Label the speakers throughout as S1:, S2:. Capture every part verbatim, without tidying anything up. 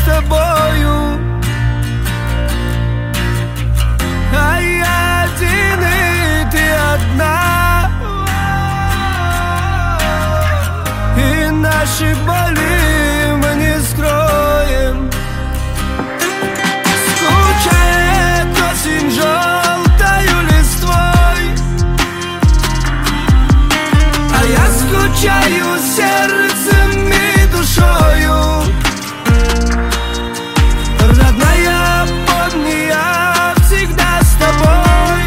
S1: тобою. А я один, и ты одна, и наши боли мы не скроем. Скучает осень желтою листвой, а я скучаю сердцем и душою. Родная, помни, я всегда с тобой.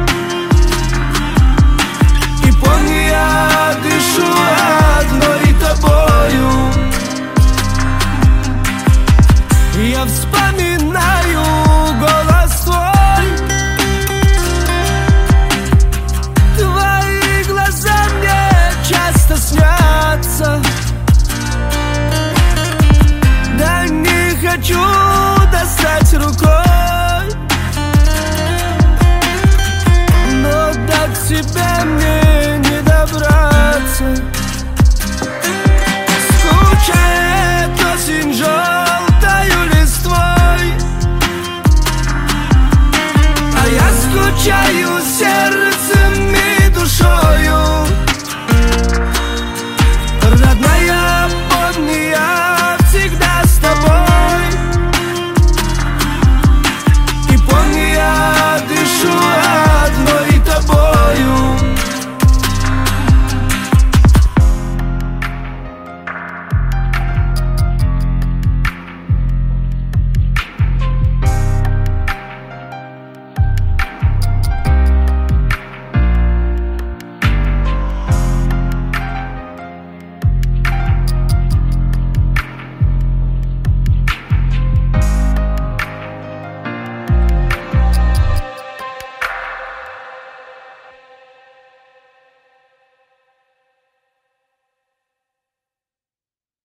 S1: И помни, я дышу одной тобою. Я вспомнил